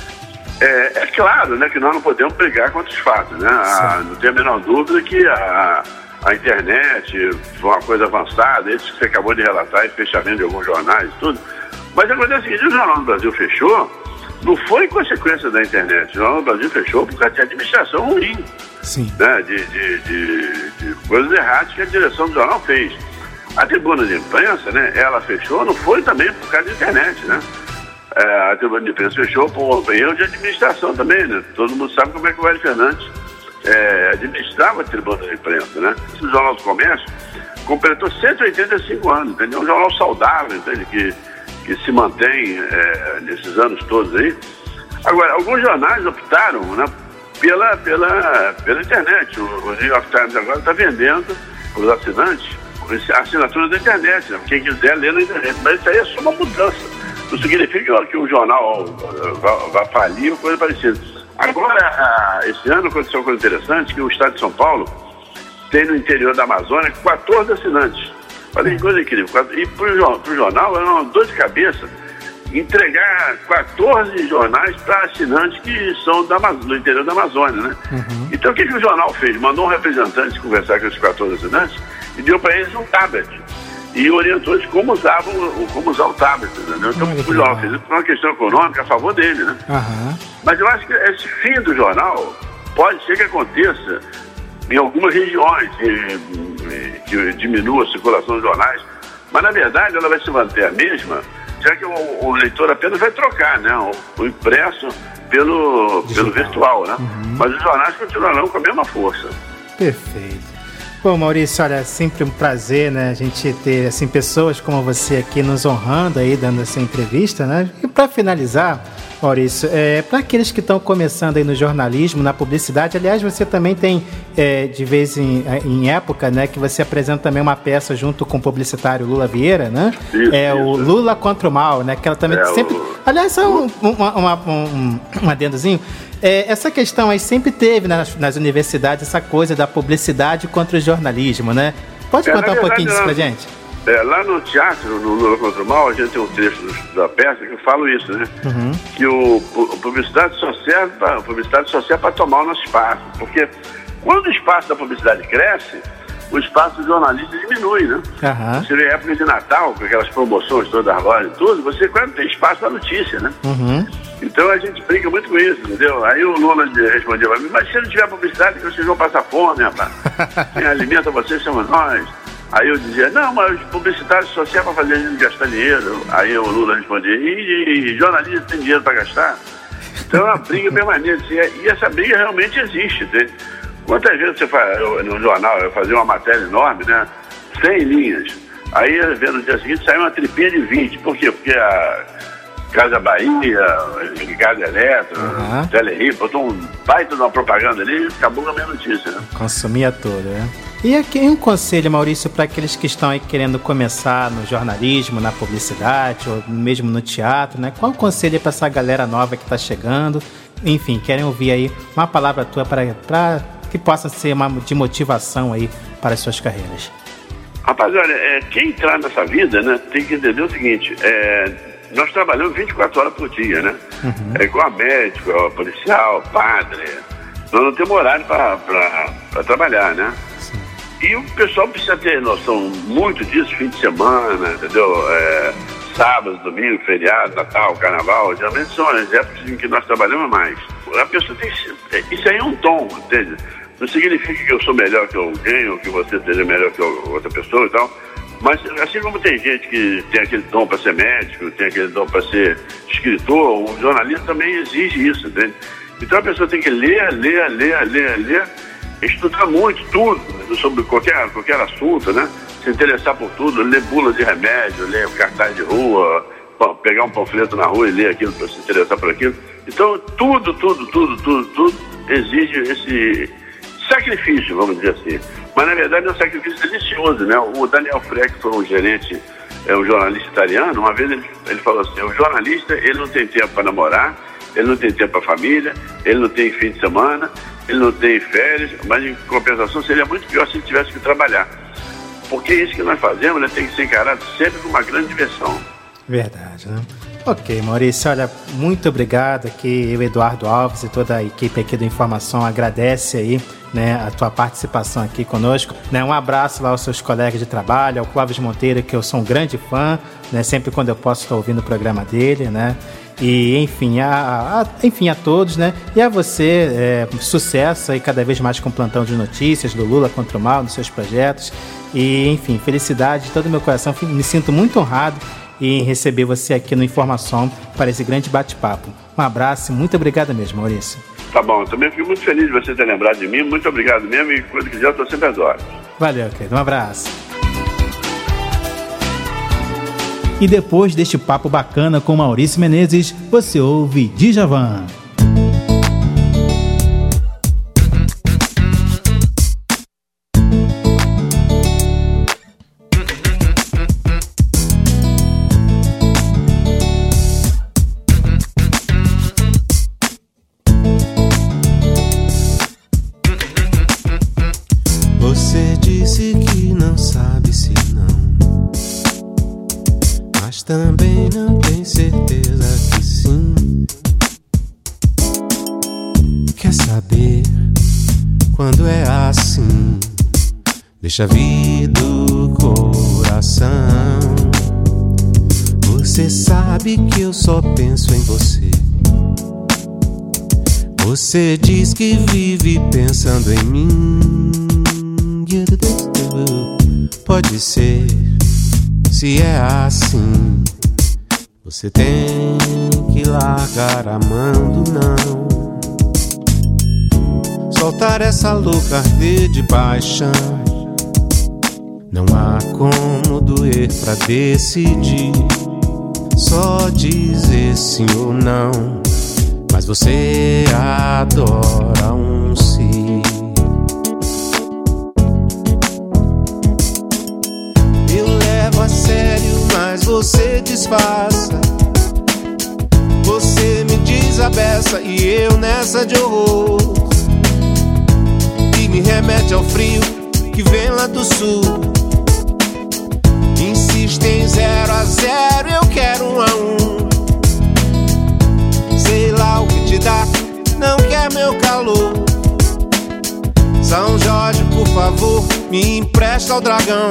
É, é claro, né, que nós não podemos brigar contra os fatos, né? A, não tem a menor dúvida que a, a internet foi uma coisa avançada, isso que você acabou de relatar, e fechamento de alguns jornais e tudo. Mas acontece o seguinte, o Jornal do Brasil fechou, não foi consequência da internet. O Jornal do Brasil fechou por causa de administração ruim. Sim. Né? De, de, de, de coisas erradas que a direção do jornal fez. A tribuna de imprensa, né, ela fechou, não foi também por causa da internet, né? É, a tribuna de imprensa fechou por erro de administração também, né? Todo mundo sabe como é que o Hélio Fernandes é, administrava a tribuna de imprensa, né? O Jornal do Comércio completou cento e oitenta e cinco anos, entendeu? Um jornal saudável, entende? Que, que se mantém é, nesses anos todos aí. Agora, alguns jornais optaram, né, pela, pela, pela internet. O, o New York Times agora está vendendo para os assinantes a assinatura da internet, né? Quem quiser ler na internet. Mas isso aí é só uma mudança. Não significa que o jornal vai, vai falir ou coisa parecida. Agora, esse ano aconteceu uma coisa interessante, que o estado de São Paulo tem no interior da Amazônia quatorze assinantes. Olha que coisa incrível. E para o jornal era uma dor de cabeça entregar quatorze jornais para assinantes que são da, do interior da Amazônia, né? Uhum. Então o que, que o jornal fez? Mandou um representante conversar com esses quatorze assinantes e deu para eles um tablet. E orientou eles como, usavam, como usar o tablet, entendeu? Então o jornal fez isso por uma questão econômica a favor dele, né? Uhum. Mas eu acho que esse fim do jornal pode ser que aconteça em algumas regiões, que, que diminua a circulação dos jornais, mas na verdade ela vai se manter a mesma, já que o, o leitor apenas vai trocar, né, o, o impresso pelo, pelo virtual, né? Uhum. Mas os jornais continuarão com a mesma força. Perfeito. Bom, Maurício, olha, é sempre um prazer, né, a gente ter, assim, pessoas como você aqui nos honrando aí, dando essa entrevista, né? E para finalizar, Maurício, é, para aqueles que estão começando aí no jornalismo, na publicidade, aliás, você também tem, é, de vez em, em época, né, que você apresenta também uma peça junto com o publicitário Lula Vieira, né? Isso, é isso. O Lula contra o Mal, né? Que ela também é sempre... O... Aliás, só um, uma, uma, um, um adendozinho. É, essa questão aí sempre teve nas, nas universidades, essa coisa da publicidade contra o jornalismo, né? Pode é, contar um verdade, pouquinho disso pra gente? É, lá no teatro, no Lula contra o Mal, a gente tem um trecho da peça que eu falo isso, né? Uhum. Que o, o publicidade só serve para publicidade só serve para tomar o nosso espaço. Porque quando o espaço da publicidade cresce, o espaço do jornalista diminui, né? Uhum. Você vê a época de Natal, com aquelas promoções todas das lojas e tudo, você quase não tem espaço para notícia, né? Uhum. Então a gente brinca muito com isso, entendeu? Aí o Lula respondia para mim, mas se não tiver publicidade, que vocês vão passar fome, rapaz. Quem alimenta vocês somos nós. Aí eu dizia, não, mas publicitário só serve para fazer a gente gastar dinheiro. Aí o Lula respondia, e, e jornalista tem dinheiro para gastar? Então é uma briga permanente. E essa briga realmente existe, entende? Quantas vezes você faz, eu, no jornal, eu fazia uma matéria enorme, né? cem linhas. Aí, no dia seguinte, saiu uma tripinha de vinte. Por quê? Porque a Casa Bahia, Casa Eletro, uhum. Telerim, botou um baita de uma propaganda ali e acabou com a minha notícia, né? Consumia toda, né? E aqui um conselho, Maurício, para aqueles que estão aí querendo começar no jornalismo, na publicidade, ou mesmo no teatro, né? Qual o conselho para essa galera nova que está chegando? Enfim, querem ouvir aí uma palavra tua para que possa ser uma de motivação aí para as suas carreiras. Rapaz, olha, é, quem entrar nessa vida, né, tem que entender o seguinte, é, nós trabalhamos vinte e quatro horas por dia, né? Uhum. É igual a médico, a policial, padre. Nós não temos horário para trabalhar, né? Sim. E o pessoal precisa ter noção muito disso, fim de semana, entendeu? É, sábado, domingo, feriado, Natal, Carnaval, geralmente são as épocas em que nós trabalhamos mais. A pessoa tem que... Isso aí é um tom, entende? Não significa que eu sou melhor que alguém ou que você seja melhor que outra pessoa e tal. Mas assim como tem gente que tem aquele dom para ser médico, tem aquele dom para ser escritor, o jornalista também exige isso, entende? Então a pessoa tem que ler, ler, ler, ler, ler, estudar muito, tudo, sobre qualquer, qualquer assunto, né? Se interessar por tudo, ler bula de remédio, ler cartaz de rua, pegar um panfleto na rua e ler aquilo para se interessar por aquilo. Então tudo, tudo, tudo, tudo, tudo exige esse sacrifício, vamos dizer assim. Mas, na verdade, é um sacrifício delicioso, né? O Daniel Frey, que foi um gerente, é um jornalista italiano, uma vez ele, ele falou assim, o jornalista, ele não tem tempo para namorar, ele não tem tempo para família, ele não tem fim de semana, ele não tem férias, mas, em compensação, seria muito pior se ele tivesse que trabalhar. Porque isso que nós fazemos, né, tem que ser encarado sempre com uma grande diversão. Verdade, né? Ok, Maurício, olha, muito obrigado aqui, eu, Eduardo Alves e toda a equipe aqui do Informação agradece aí, né, a tua participação aqui conosco, né, um abraço lá aos seus colegas de trabalho, ao Clóvis Monteiro, que eu sou um grande fã, né, sempre quando eu posso estar ouvindo o programa dele, né, e enfim, a, a, enfim, a todos, né, e a você, é, sucesso aí cada vez mais com o plantão de notícias do Lula contra o Mal, nos seus projetos, e enfim, felicidade de todo o meu coração, me sinto muito honrado em receber você aqui no Informação para esse grande bate-papo. Um abraço e muito obrigado mesmo, Maurício. Tá bom, eu também fico muito feliz de você ter lembrado de mim, muito obrigado mesmo e quando quiser eu estou sempre às horas. Valeu, querido, um abraço. E depois deste papo bacana com Maurício Menezes, você ouve Djavan. Também não tem certeza que sim. Quer saber quando é assim? Deixa vir do coração. Você sabe que eu só penso em você. Você diz que vive pensando em mim. Pode ser. Se é assim, você tem que largar a mão do não. Soltar essa louca arder de paixão. Não há como doer pra decidir, só dizer sim ou não. Mas você adora um sim. Eu levo a sério, mas você disfarça. Você me diz a beça e eu nessa de horror. E me remete ao frio que vem lá do sul. Insiste em zero a zero, eu quero um a um. Sei lá o que te dá, não quer meu calor. São Jorge, por favor, me empresta o dragão.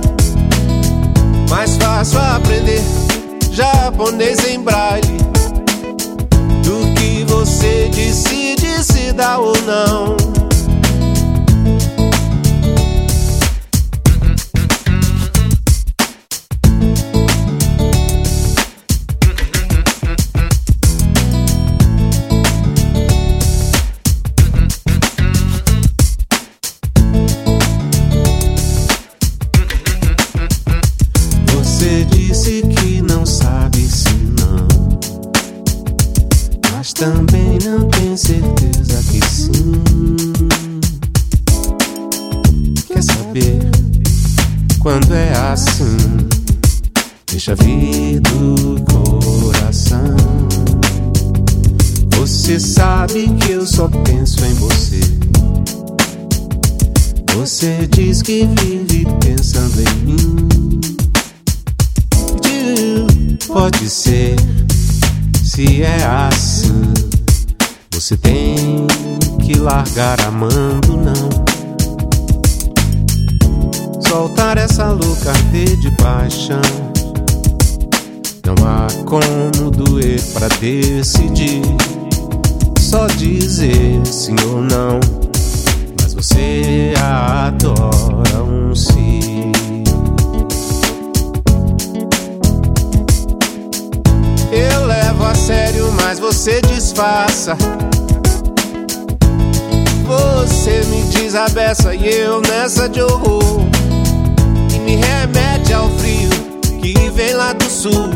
Mais fácil aprender japonês em braille do que você decide se dá ou não. Você disse que não sabe se não, mas também não tem certeza que sim. Quer saber quando é assim? Deixa vir do coração. Você sabe que eu só penso em você. Você diz que vive pensando em mim. Pode ser, se é assim, você tem que largar amando, não. Soltar essa louca arder de paixão. Não há como doer pra decidir, só dizer sim ou não. Mas você adora um sim. Eu levo a sério, mas você disfarça. Você me diz a beça e eu nessa de horror. E me remete ao frio que vem lá do sul.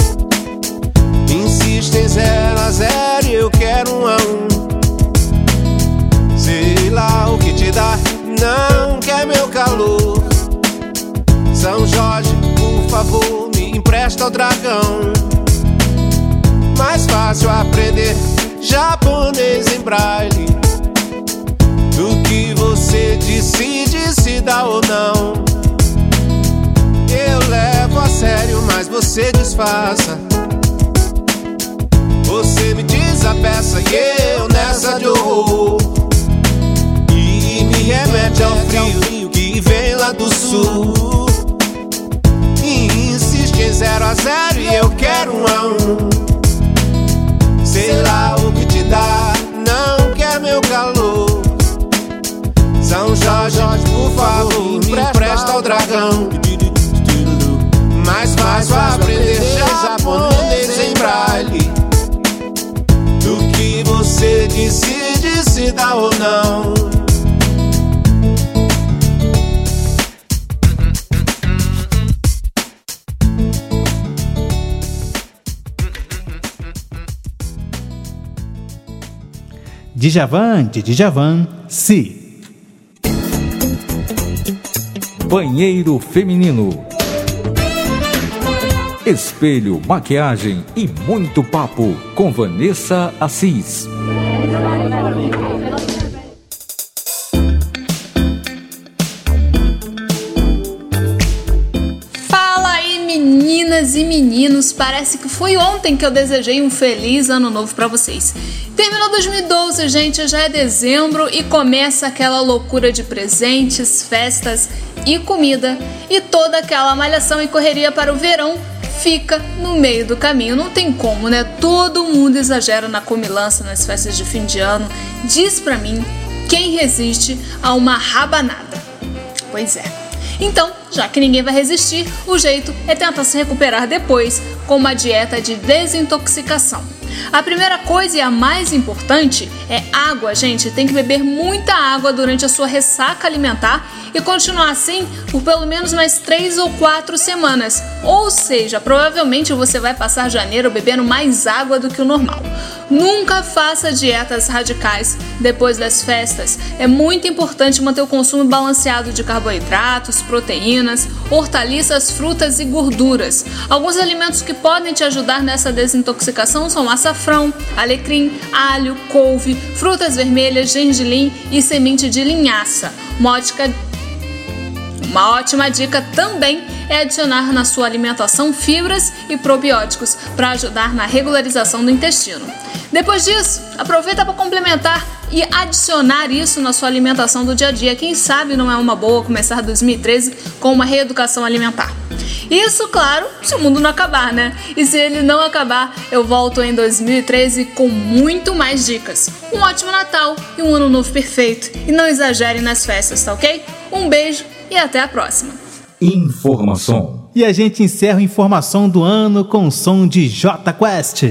Insiste em zero a zero e eu quero um a um. Sei lá o que te dá, não quer meu calor. São Jorge, por favor, me empresta o dragão. Mais fácil aprender japonês em braille do que você decide se dá ou não. Eu levo a sério, mas você disfarça. Você me diz a peça e eu nessa de horror. E me remete ao frio que vem lá do sul. E insiste em zero a zero e eu quero um a um. Sei lá o que te dá, não quer meu calor. São Jorge, por favor, me empresta o dragão. Mais fácil aprender japonês em braille do que você decide se dá ou não. Djavan, de Djavan, Si. Banheiro feminino. Espelho, maquiagem e muito papo com Vanessa Assis. Fala aí, meninas e meninos, parece que foi ontem que eu desejei um feliz ano novo pra vocês. Terminou dois mil e doze, gente, já é dezembro e começa aquela loucura de presentes, festas e comida. E toda aquela malhação e correria para o verão fica no meio do caminho. Não tem como, né? Todo mundo exagera na comilança nas festas de fim de ano. Diz pra mim quem resiste a uma rabanada. Pois é. Então, já que ninguém vai resistir, o jeito é tentar se recuperar depois com uma dieta de desintoxicação. A primeira coisa e a mais importante é água, gente. Tem que beber muita água durante a sua ressaca alimentar e continuar assim por pelo menos mais três ou quatro semanas. Ou seja, provavelmente você vai passar janeiro bebendo mais água do que o normal. Nunca faça dietas radicais depois das festas. É muito importante manter o consumo balanceado de carboidratos, proteínas, hortaliças, frutas e gorduras. Alguns alimentos que podem te ajudar nessa desintoxicação são açafrão, alecrim, alho, couve, frutas vermelhas, gergelim e semente de linhaça. Uma ótica Uma ótima dica também é adicionar na sua alimentação fibras e probióticos para ajudar na regularização do intestino. Depois disso, aproveita para complementar e adicionar isso na sua alimentação do dia a dia. Quem sabe não é uma boa começar dois mil e treze com uma reeducação alimentar. Isso, claro, se o mundo não acabar, né? E se ele não acabar, eu volto em dois mil e treze com muito mais dicas. Um ótimo Natal e um ano novo perfeito. E não exagere nas festas, tá ok? Um beijo e até a próxima. Informação. E a gente encerra a informação do ano com o som de Jota Quest.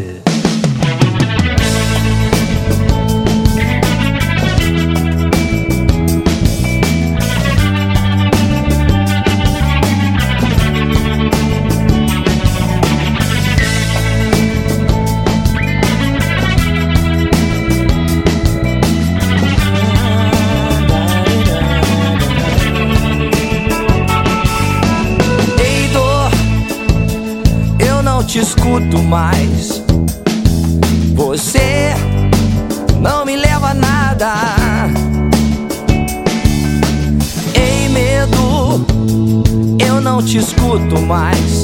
Te escuto mais. Você não me leva a nada. Ei, medo, eu não te escuto mais.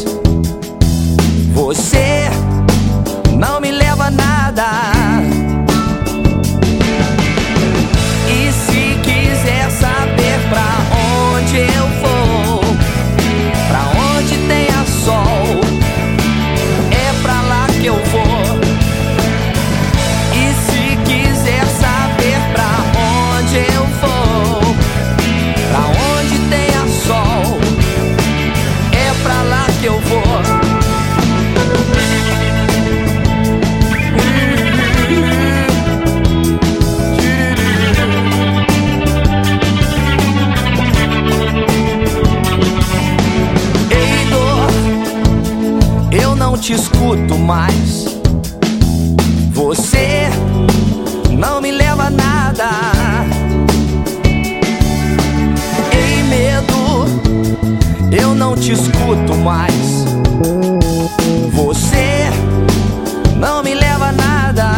Você não me leva a nada. E se quiser saber pra onde eu vou, pra onde tenha sol, eu vou. E se quiser saber pra onde eu vou, pra onde tenha sol, é pra lá que eu vou. Ei, dor, eu não te escuto mais. Você não me leva a nada. Ei, medo, eu não te escuto mais. Você não me leva a nada.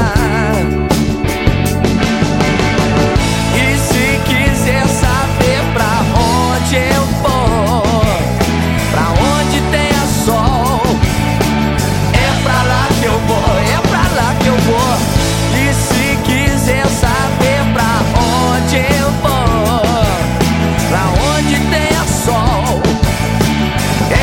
E se quiser saber pra onde eu vou, pra onde tenha sol, é pra lá que eu vou, é pra lá que eu vou. E se quiser saber pra onde eu vou, pra onde tenha sol,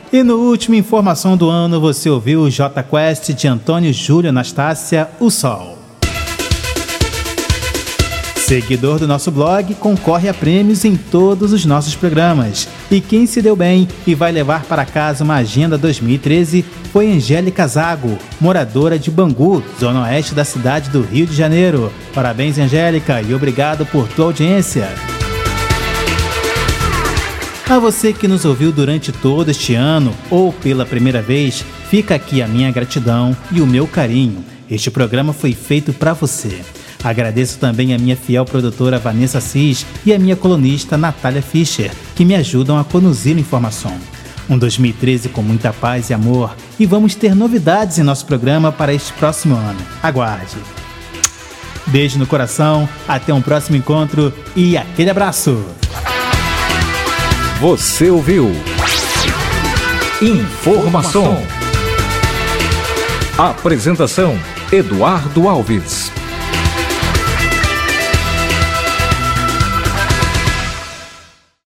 E no último Informação do Ano você ouviu o J Quest de Antônio Júlio Anastácia, O Sol. Seguidor do nosso blog concorre a prêmios em todos os nossos programas. E quem se deu bem e vai levar para casa uma Agenda dois mil e treze foi Angélica Zago, moradora de Bangu, zona oeste da cidade do Rio de Janeiro. Parabéns, Angélica, e obrigado por tua audiência. A você que nos ouviu durante todo este ano ou pela primeira vez, fica aqui a minha gratidão e o meu carinho. Este programa foi feito para você. Agradeço também a minha fiel produtora Vanessa Assis e a minha colunista Natália Fischer, que me ajudam a conduzir a informação. Um dois mil e treze com muita paz e amor, e vamos ter novidades em nosso programa para este próximo ano. Aguarde! Beijo no coração, até um próximo encontro e aquele abraço! Você ouviu Informação. Apresentação: Eduardo Alves.